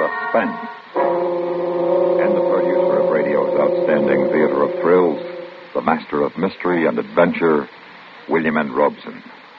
Suspense. And the producer of radio's outstanding theater of thrills, the master of mystery and adventure, William N. Robson.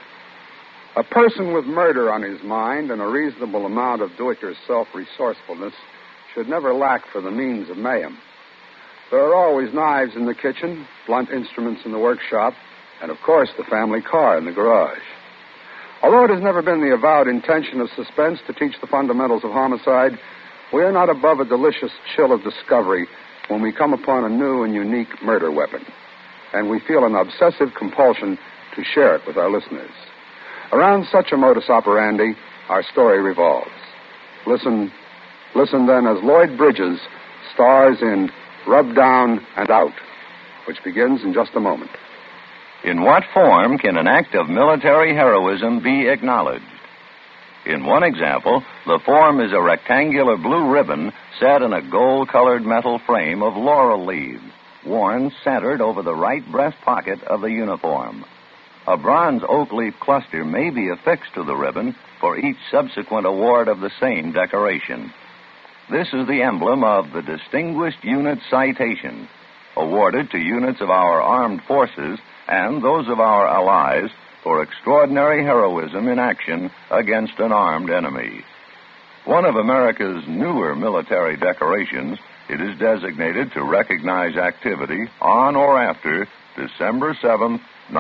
A person with murder on his mind and a reasonable amount of do-it-yourself resourcefulness should never lack for the means of mayhem. There are always knives in the kitchen, blunt instruments in the workshop, and, of course, the family car in the garage. Although it has never been the avowed intention of Suspense to teach the fundamentals of homicide, we are not above a delicious chill of discovery when we come upon a new and unique murder weapon. And we feel an obsessive compulsion to share it with our listeners. Around such a modus operandi, our story revolves. Listen then as Lloyd Bridges stars in Rub Down and Out, which begins in just a moment. In what form can an act of military heroism be acknowledged? In one example, the form is a rectangular blue ribbon set in a gold-colored metal frame of laurel leaves, worn centered over the right breast pocket of the uniform. A bronze oak leaf cluster may be affixed to the ribbon for each subsequent award of the same decoration. This is the emblem of the Distinguished Unit Citation, awarded to units of our armed forces and those of our allies for extraordinary heroism in action against an armed enemy. One of America's newer military decorations, it is designated to recognize activity on or after December 7th,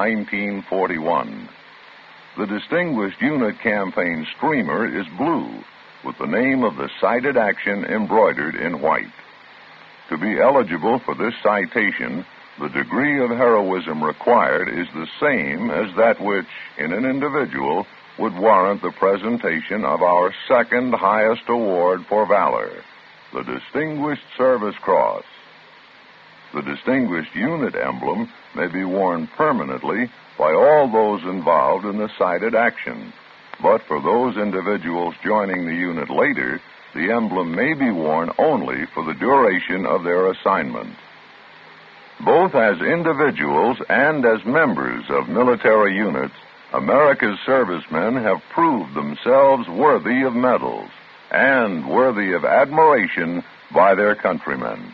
1941. The Distinguished Unit Campaign streamer is blue, with the name of the cited action embroidered in white. To be eligible for this citation, the degree of heroism required is the same as that which, in an individual, would warrant the presentation of our second highest award for valor, the Distinguished Service Cross. The Distinguished Unit emblem may be worn permanently by all those involved in the cited action, but for those individuals joining the unit later, the emblem may be worn only for the duration of their assignment. Both as individuals and as members of military units, America's servicemen have proved themselves worthy of medals and worthy of admiration by their countrymen.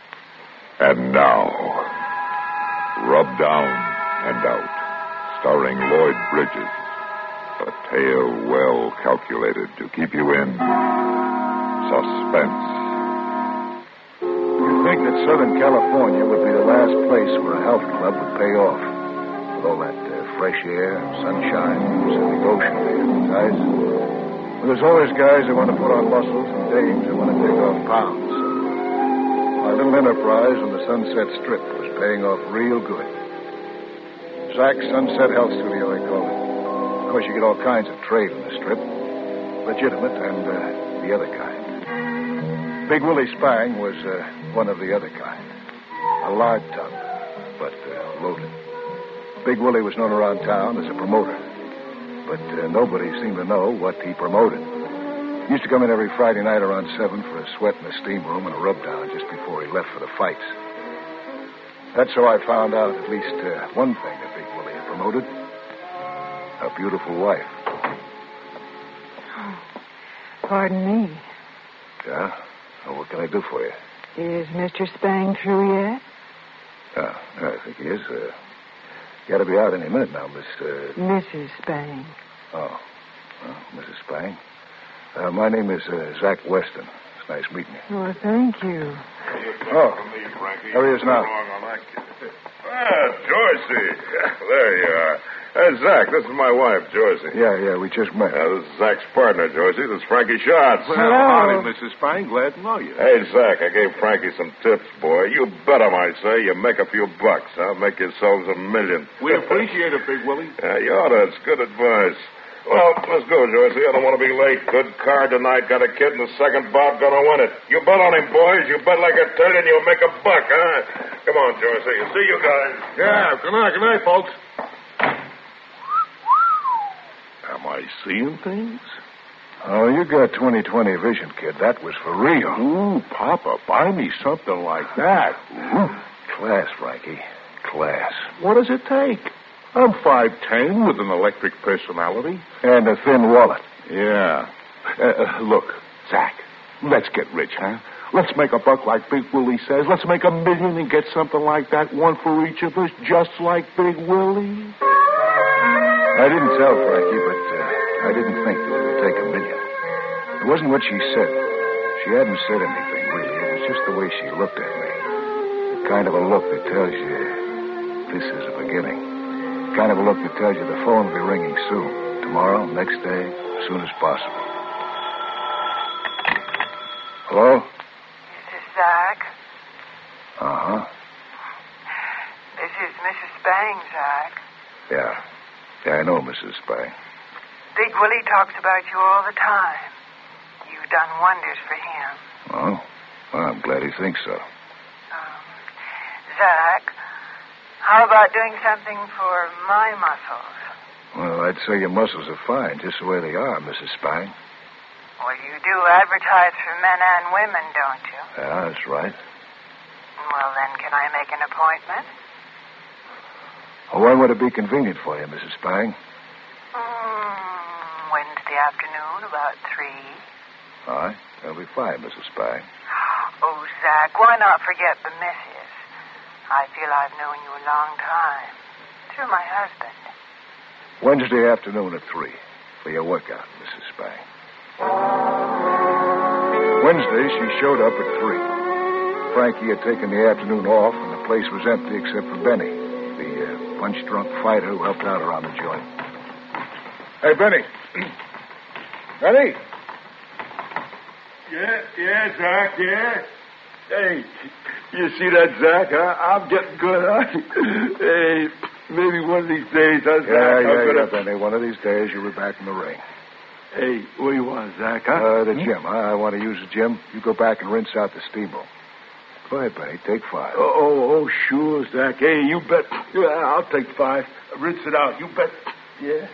And now, Rub Down and Out, starring Lloyd Bridges. A tale well calculated to keep you in suspense. You'd think that Southern California would be the last place where a health club would pay off. With all that fresh air, sunshine, Pacific Ocean guys. But there's always guys who want to put on muscles and dames who want to take off pounds. So my little enterprise on the Sunset Strip was paying off real good. Zach's Sunset Health Studio, they call it. Of course, you get all kinds of trade in the Strip. Legitimate and the other kind. Big Willie Spang was one of the other kind. A lard tub, but loaded. Big Willie was known around town as a promoter. But nobody seemed to know what he promoted. He used to come in every Friday night around 7 for a sweat in the steam room and a rub down just before he left for the fights. That's how I found out at least one thing that Big Willie had promoted. A beautiful wife. Oh, pardon me. Yeah? Well, what can I do for you? Is Mr. Spang through yet? Yeah, I think he is. Got to be out any minute now, Mrs. Spang. Oh, well, Mrs. Spang. My name is Zach Weston. It's nice meeting you. Oh, thank you. Oh, there he is now. Joycey. There you are. Zach, this is my wife, Joycey. Yeah, we just met. This is Zach's partner, Joycey. This is Frankie Schatz. Hello. Howdy, Mrs. Spang. Glad to know you. Hey, Zach, I gave Frankie some tips, boy. You bet 'em, I say. You make a few bucks. I'll make yourselves $1 million. We appreciate it, Big Willie. You ought to. It's good advice. Well, let's go, Joycey. I don't want to be late. Good card tonight. Got a kid in the second bout. Gonna win it. You bet on him, boys. You bet like a turd and you'll make a buck, huh? Come on, Joycey. See you guys. Yeah, good night, folks. Am I seeing things? Oh, you got 20/20 vision, kid. That was for real. Ooh, Papa, buy me something like that. Ooh. Class, Frankie. Class. What does it take? I'm 5'10" with an electric personality. And a thin wallet. Yeah. Look, Zach, Let's get rich, huh? Let's make a buck like Big Willie says. Let's make $1 million and get something like that, one for each of us, just like Big Willie. I didn't tell Frankie, but I didn't think that it would take $1 million. It wasn't what she said. She hadn't said anything, really. It was just the way she looked at me. The kind of a look that tells you this is a beginning. The kind of a look that tells you the phone will be ringing soon. Tomorrow, next day, as soon as possible. Hello? Is this Zach? Uh-huh. This is Mrs. Spang, Zach. Yeah. Yeah, I know, Mrs. Spang. Big Willie talks about you all the time. You've done wonders for him. Oh? Well, I'm glad he thinks so. Zach, how about doing something for my muscles? Well, I'd say your muscles are fine, just the way they are, Mrs. Spang. Well, you do advertise for men and women, don't you? Yeah, that's right. Well, then, can I make an appointment? Well, when would it be convenient for you, Mrs. Spang? Wednesday afternoon, about 3. All right. That'll be fine, Mrs. Spang. Oh, Zach, why not forget the missus? I feel I've known you a long time. Through my husband. Wednesday afternoon at 3 for your workout, Mrs. Spang. Wednesday, she showed up at 3. Frankie had taken the afternoon off, and the place was empty except for Benny, the punch-drunk fighter who helped out around the joint. Hey, Benny. Benny? Yeah, Zach, yeah. Hey, you see that, Zach, huh? I'm getting good, huh? Hey, maybe one of these days, huh, Zach? Yeah, Benny. One of these days, you'll be back in the ring. Hey, what do you want, Zach, huh? The gym. I want to use the gym. You go back and rinse out the steamboat. Go ahead, Benny. Take 5. Oh, sure, Zach. Hey, you bet. Yeah, I'll take 5. Rinse it out. You bet. Yeah.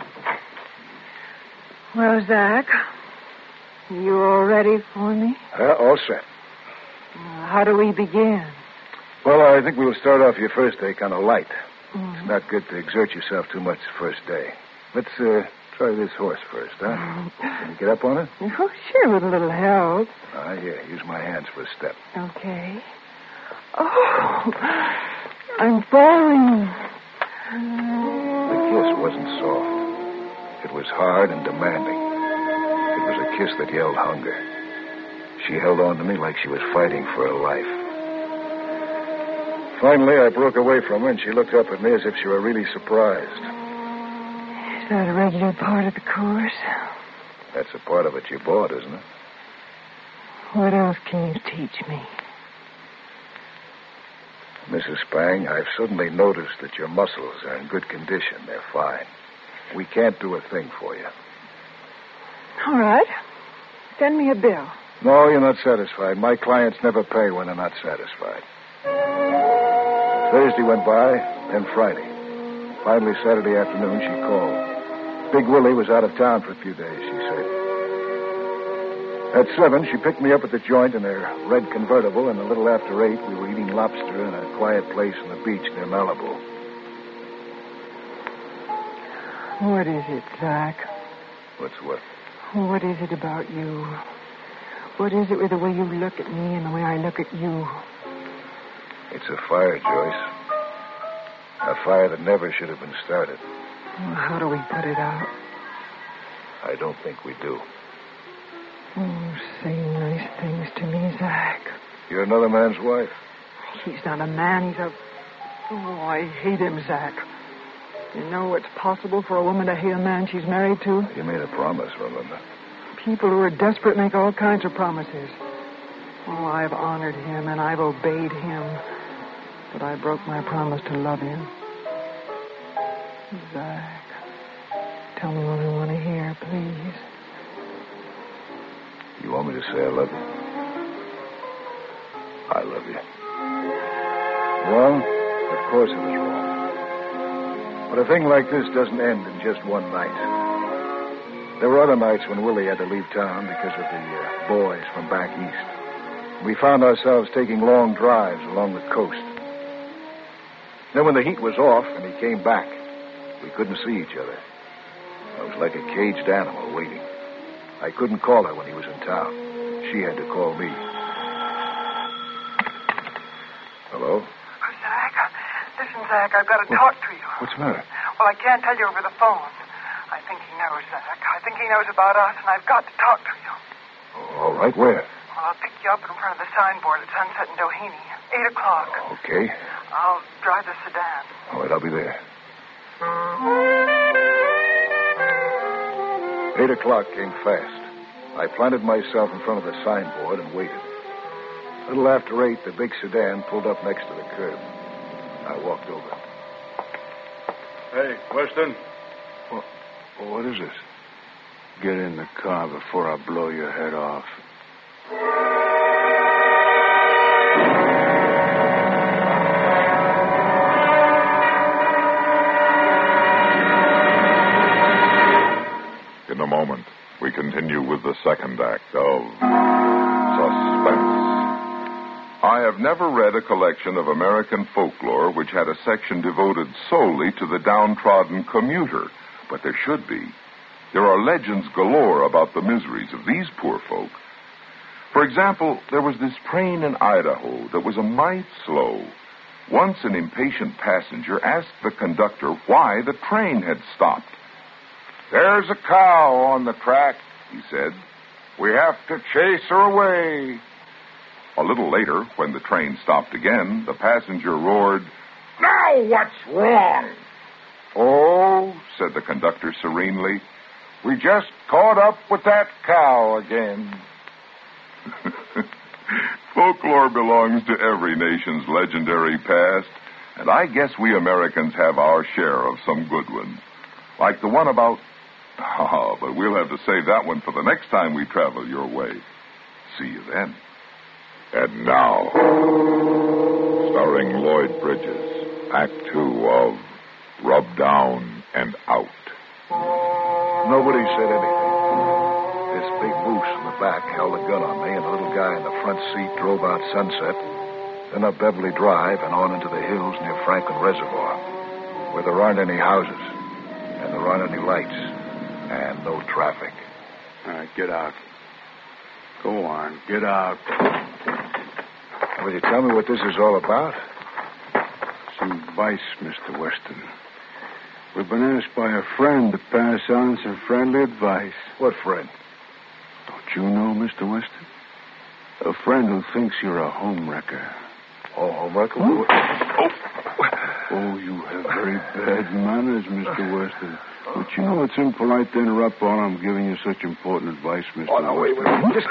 Well, Zach, you all ready for me? All set. How do we begin? Well, I think we'll start off your first day kind of light. It's not good to exert yourself too much the first day. Let's try this horse first, huh? Can you get up on it? Oh, sure, with a little help. Here, use my hands for a step. Okay. Oh, I'm falling. The kiss wasn't soft. It was hard and demanding. It was a kiss that yelled hunger. She held on to me like she was fighting for her life. Finally, I broke away from her, and she looked up at me as if she were really surprised. Is that a regular part of the course? That's a part of it you bought, isn't it? What else can you teach me? Mrs. Spang, I've suddenly noticed that your muscles are in good condition. They're fine. We can't do a thing for you. All right. Send me a bill. No, you're not satisfied. My clients never pay when they're not satisfied. Thursday went by, then Friday. Finally, Saturday afternoon, she called. Big Willie was out of town for a few days, she said. At 7, she picked me up at the joint in her red convertible, and a little after 8, we were eating lobster in a quiet place on the beach near Malibu. What is it, Zach? What's what? What is it about you? What is it with the way you look at me and the way I look at you? It's a fire, Joyce. A fire that never should have been started. Well, how do we put it out? I don't think we do. Oh, say nice things to me, Zach. You're another man's wife. He's not a man. He's a... Oh, I hate him, Zach. You know it's possible for a woman to hate a man she's married to? You made a promise, remember? People who are desperate make all kinds of promises. Oh, I've honored him and I've obeyed him. But I broke my promise to love him. Zach, tell me what I want to hear, please. You want me to say I love you? I love you. Wrong? Of course it was wrong. But a thing like this doesn't end in just one night. There were other nights when Willie had to leave town because of the boys from back east. We found ourselves taking long drives along the coast. Then when the heat was off and he came back, we couldn't see each other. I was like a caged animal waiting. I couldn't call her when he was in town. she had to call me. Hello? Oh, Zach. Listen, Zach, I've got to talk to you. What's the matter? Well, I can't tell you over the phone. I think he knows, Zach. I think he knows about us, and I've got to talk to you. All right, where? Well, I'll pick you up in front of the signboard at Sunset in Doheny. 8 o'clock. Okay. I'll drive the sedan. All right, I'll be there. 8 o'clock came fast. I planted myself in front of the signboard and waited. A little after 8, the big sedan pulled up next to the curb. I walked over. Hey, Weston. What is this? Get in the car before I blow your head off. In a moment, we continue with the second act of Suspense. I have never read a collection of American folklore which had a section devoted solely to the downtrodden commuter, but there should be. There are legends galore about the miseries of these poor folk. For example, there was this train in Idaho that was a mite slow. Once an impatient passenger asked the conductor why the train had stopped. There's a cow on the track, he said. We have to chase her away. A little later, when the train stopped again, the passenger roared, Now what's wrong? Oh, said the conductor serenely, we just caught up with that cow again. Folklore belongs to every nation's legendary past, and I guess we Americans have our share of some good ones. Like the one about... but we'll have to save that one for the next time we travel your way. See you then. And now, starring Lloyd Bridges, Act 2 of Rub Down and Out. Nobody said anything. This big moose in the back held a gun on me, and the little guy in the front seat drove out Sunset, then up Beverly Drive and on into the hills near Franklin Reservoir, where there aren't any houses, and there aren't any lights, and no traffic. All right, get out. Go on, get out. Will you tell me what this is all about? Some advice, Mr. Weston. We've been asked by a friend to pass on some friendly advice. What friend? Don't you know, Mr. Weston? A friend who thinks you're a homewrecker. Oh, homewrecker? Oh, you have very bad manners, Mr. Weston. But you know it's impolite to interrupt while I'm giving you such important advice, Mr. Oh, no, wait. Just...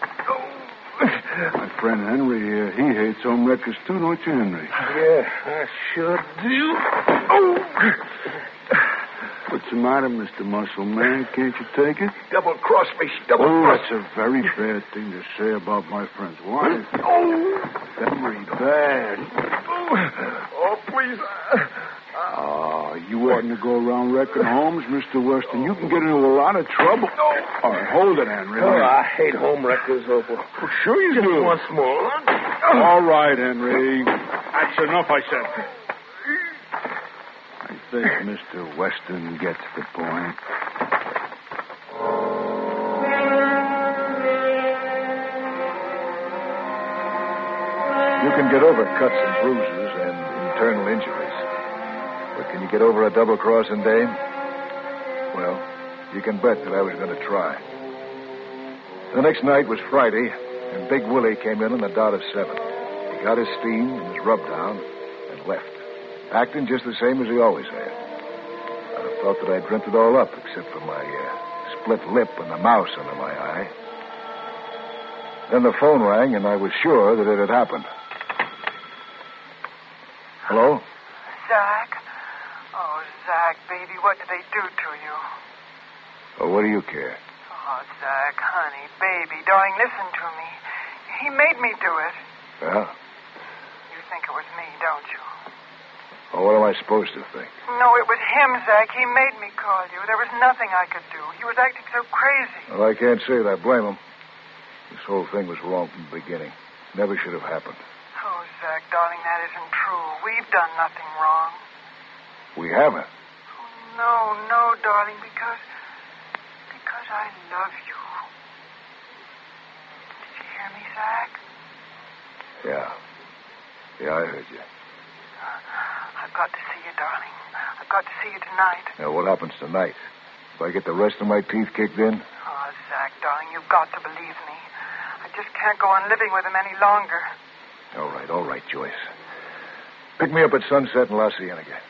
My friend Henry here, he hates homewreckers too, don't you, Henry? Yeah, I sure do. What's the matter, Mr. Muscle Man? Can't you take it? Double-cross me. That's a very bad thing to say about my friends. Why? Very bad. Oh, please. You oughtn't to go around wrecking homes, Mr. Weston. You can get into a lot of trouble. All right, hold it, Henry. I hate home wreckers. Sure you do. Once more. All right, Henry. That's enough, I said. I think Mr. Weston gets the point. You can get over cuts and bruises and internal injuries. But can you get over a double-crossing dame? Well, you can bet that I was going to try. The next night was Friday, and Big Willie came in on the dot of 7. He got his steam and his rub-down and left, acting just the same as he always had. I thought that I'd dreamt it all up, except for my split lip and the mouse under my eye. Then the phone rang, and I was sure that it had happened. Hello? Zach? Oh, Zach, baby, what did they do to you? Oh, what do you care? Oh, Zach, honey, baby, darling, listen to me. He made me do it. Yeah? You think it was me, don't you? Oh, what am I supposed to think? No, it was him, Zach. He made me call you. There was nothing I could do. He was acting so crazy. Well, I can't say that I blame him. This whole thing was wrong from the beginning. Never should have happened. Oh, Zach, darling, that isn't true. We've done nothing wrong. We haven't. Oh, no, darling, because I love you. hear me, Zach? Yeah. Yeah, I heard you. I've got to see you, darling. I've got to see you tonight. Now, what happens tonight? If I get the rest of my teeth kicked in? Oh, Zach, darling, you've got to believe me. I just can't go on living with him any longer. All right, Joyce. Pick me up at sunset and La Cienega.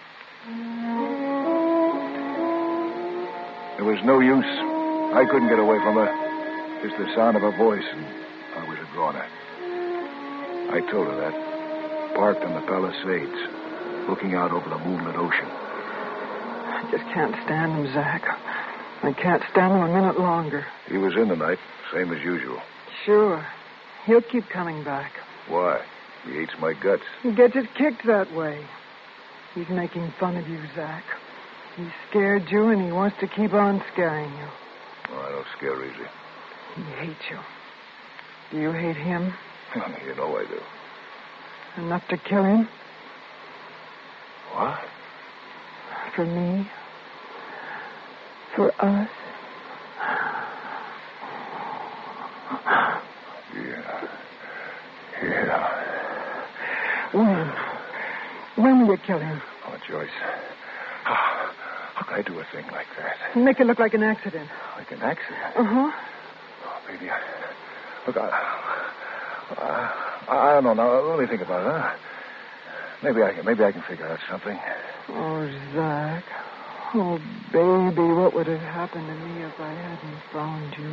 There was no use. I couldn't get away from her. Just the sound of her voice, and I was a goner. I told her that. Parked on the Palisades, looking out over the moonlit ocean. I just can't stand him, Zach. I can't stand him a minute longer. He was in tonight, same as usual. Sure. He'll keep coming back. Why? He hates my guts. He gets it kicked that way. He's making fun of you, Zach. He scared you, and he wants to keep on scaring you. Oh, I don't scare easy. He hates you. Do you hate him? You know I do. Enough to kill him? What? For me? For us? Yeah. When will you kill him? Oh, Joyce. How can I do a thing like that? Make it look like an accident. Like an accident? Uh-huh. Oh, baby, look, I don't know. Now, let me think about it, huh? Maybe I can figure out something. Oh, Zach. Oh, baby, what would have happened to me if I hadn't found you?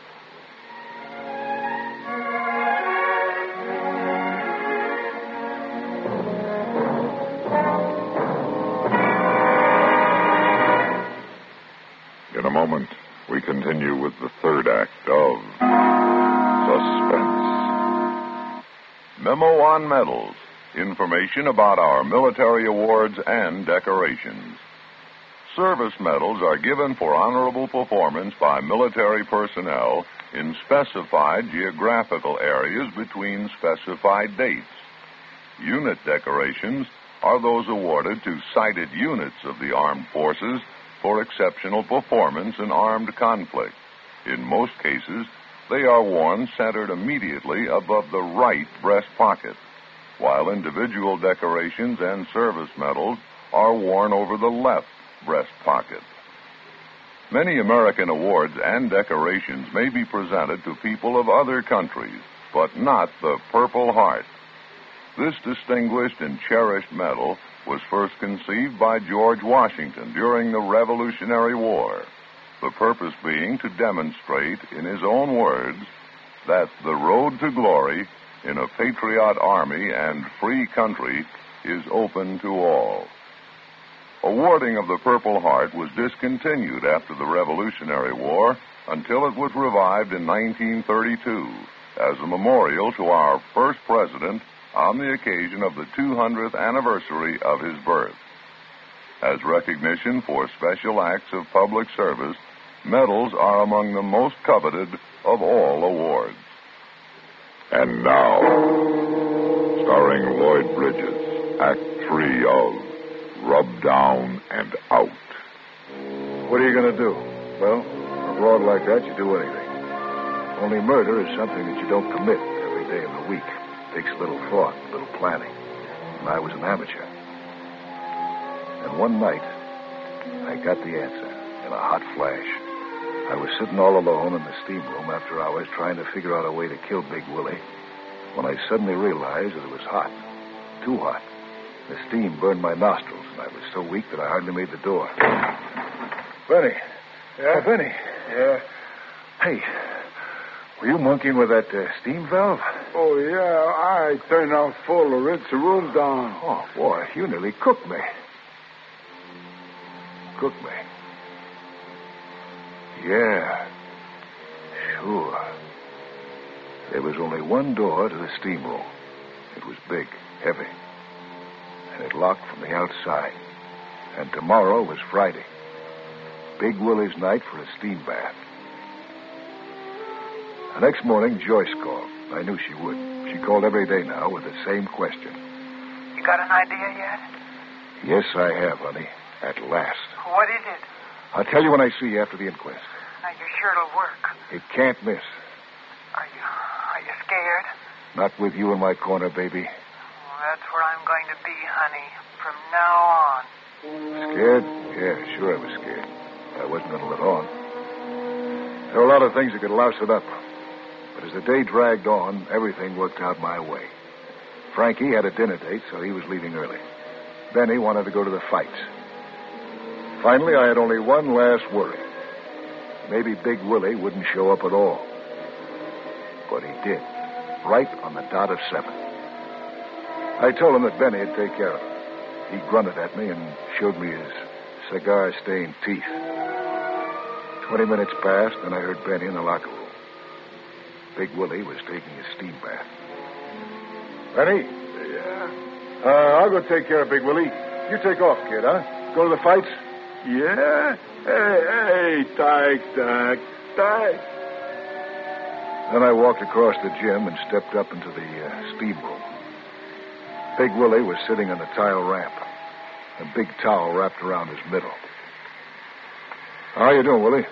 In a moment, we continue with the third act of Suspense. Memo on medals. Information about our military awards and decorations. Service medals are given for honorable performance by military personnel in specified geographical areas between specified dates. Unit decorations are those awarded to cited units of the armed forces for exceptional performance in armed conflict. In most cases, they are worn centered immediately above the right breast pocket, while individual decorations and service medals are worn over the left breast pocket. Many American awards and decorations may be presented to people of other countries, but not the Purple Heart. This distinguished and cherished medal was first conceived by George Washington during the Revolutionary War, the purpose being to demonstrate, in his own words, that the road to glory in a patriot army and free country is open to all. Awarding of the Purple Heart was discontinued after the Revolutionary War until it was revived in 1932 as a memorial to our first president on the occasion of the 200th anniversary of his birth. As recognition for special acts of public service, medals are among the most coveted of all awards. And now, starring Lloyd Bridges, Act 3 of Rub Down and Out. What are you going to do? Well, a broad like that, you do anything. Only murder is something that you don't commit every day of the week. It takes a little thought, a little planning. And I was an amateur. And one night, I got the answer in a hot flash. I was sitting all alone in the steam room after hours trying to figure out a way to kill Big Willie when I suddenly realized that it was hot. Too hot. The steam burned my nostrils, and I was so weak that I hardly made the door. Benny. Yeah? Oh, Benny. Yeah? Hey, were you monkeying with that steam valve? Oh, yeah. I turned out full to rinse the room down. Oh, boy, you nearly cooked me. Cooked me. Yeah. Sure. There was only one door to the steam room. It was big, heavy, and it locked from the outside. And tomorrow was Friday. Big Willie's night for a steam bath. The next morning, Joyce called. I knew she would. She called every day now with the same question. You got an idea yet? Yes, I have, honey. At last. What is it? I'll tell you when I see you after the inquest. Are you sure it'll work? It can't miss. Are Are you scared? Not with you in my corner, baby. Well, that's where I'm going to be, honey, from now on. Scared? Yeah, sure I was scared. I wasn't going to let on. There were a lot of things that could louse it up. But as the day dragged on, everything worked out my way. Frankie had a dinner date, so he was leaving early. Benny wanted to go to the fights. Finally, I had only one last worry. Maybe Big Willie wouldn't show up at all. But he did, right on the dot of 7. I told him that Benny would take care of him. He grunted at me and showed me his cigar-stained teeth. 20 minutes passed, and I heard Benny in the locker room. Big Willie was taking his steam bath. Benny? Yeah? I'll go take care of Big Willie. You take off, kid, huh? Go to the fights? Yeah? Hey, Tyke. Then I walked across the gym and stepped up into the steam room. Big Willie was sitting on the tile ramp, a big towel wrapped around his middle. How you doing, Willie?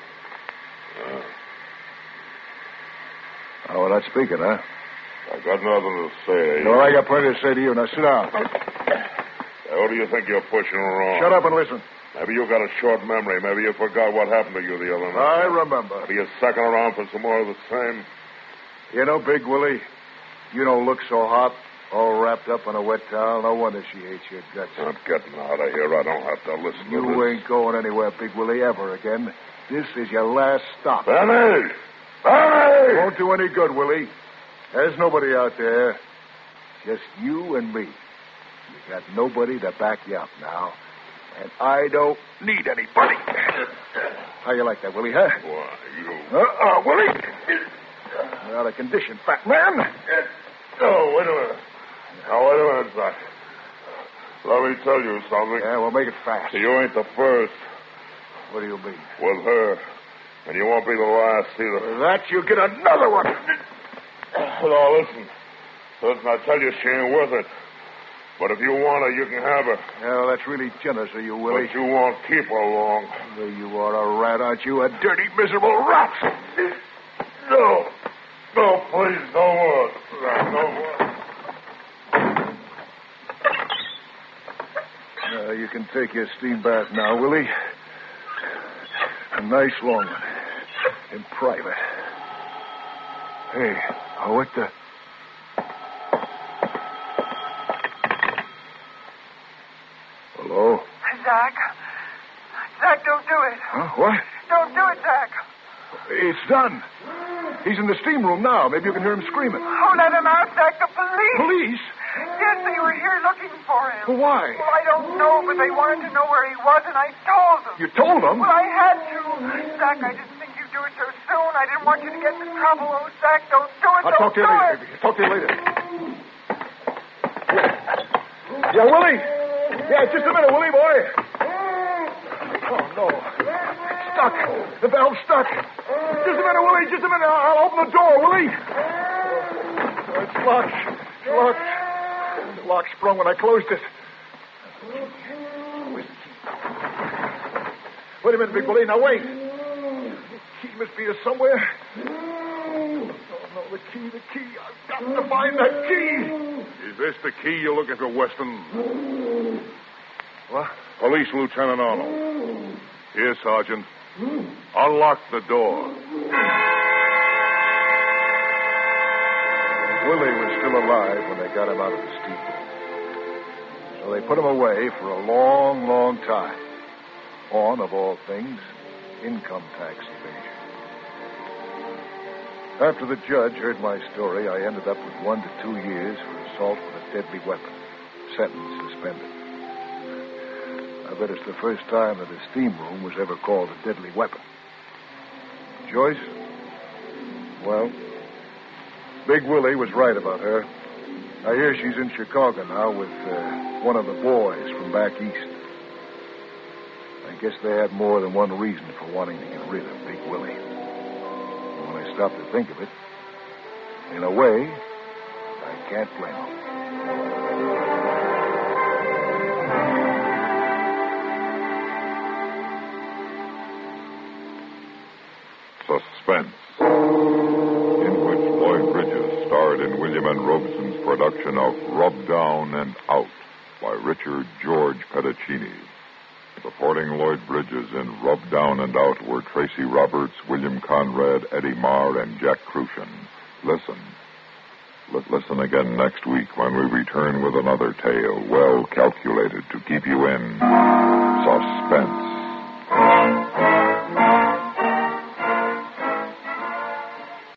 Oh, well, that's speaking, huh? I got nothing to say. Well, I got plenty to say to you. Now, sit down. Who do you think you're pushing around? Shut up and listen. Maybe you got a short memory. Maybe you forgot what happened to you the other I night. remember. Maybe you're sucking around for some more of the same. You know, Big Willie, you don't look so hot, all wrapped up in a wet towel. No wonder she hates your guts. I'm getting out of here. I don't have to listen to You this. ain't going anywhere, Big Willie, ever again. This is your last stop. Benny! Benny! Won't do any good, Willie. There's nobody out there. Just you and me. You got nobody to back you up now. And I don't need anybody. How you like that, Willie, huh? Why, you... Willie! Out of condition, fat man. Oh, wait a minute. Now, wait a minute, Doc. Let me tell you something. Yeah, well, make it fast. You ain't the first What do you mean? with her. And you won't be the last either. For that, you get another one. No, listen. Listen, I tell you, she ain't worth it. But if you want her, you can have her. Yeah, well, that's really generous of you, Willie. But you won't keep her long. Well, you are a rat, aren't you? A dirty, miserable rat. No. No, please, no more. No more. You can take your steam bath now, Willie. A nice long one. In private. Hey, what the... Hello? Zach, don't do it. Huh? What? Don't do it, Zach. It's done. He's in the steam room now. Maybe you can hear him screaming. Oh, let him out, Zach. The police. Police? Yes, they were here looking for him. Well, why? Well, I don't know, but they wanted to know where he was, and I told them. You told them? Well, I had to. Zach, I didn't think you'd do it so soon. I didn't want you to get into trouble. Oh, Zach, don't do it. I'll talk to you later, baby. Talk to you later. Yeah, Willie. Yeah, just a minute, Willie, boy. Oh, no. It's stuck. The valve's stuck. Just a minute, Willie. Just a minute. I'll open the door, Willie. It's locked. It's locked. The lock sprung when I closed it. Where's the key? Wait a minute, Big Willie. Now, wait. The key must be here somewhere. Oh, no, the key. I've got to find that key. Is this the key you're looking for, Weston? What? Police Lieutenant Arnold. Here, Sergeant. Unlock the door. Willie was still alive when they got him out of the steamboat. So they put him away for a long, long time. On, of all things, income tax evasion. After the judge heard my story, I ended up with 1 to 2 years for assault with a deadly weapon. Sentence suspended. I bet it's the first time that a steam room was ever called a deadly weapon. Joyce? Well, Big Willie was right about her. I hear she's in Chicago now with one of the boys from back east. I guess they had more than one reason for wanting to get rid of Big Willie. And when I stop to think of it, in a way, I can't blame them. Suspense, in which Lloyd Bridges starred in William N. Robeson's production of Rub Down and Out by Richard George Pedicini. Supporting Lloyd Bridges in Rub Down and Out were Tracy Roberts, William Conrad, Eddie Marr, and Jack Crucian. Listen again next week when we return with another tale well calculated to keep you in suspense.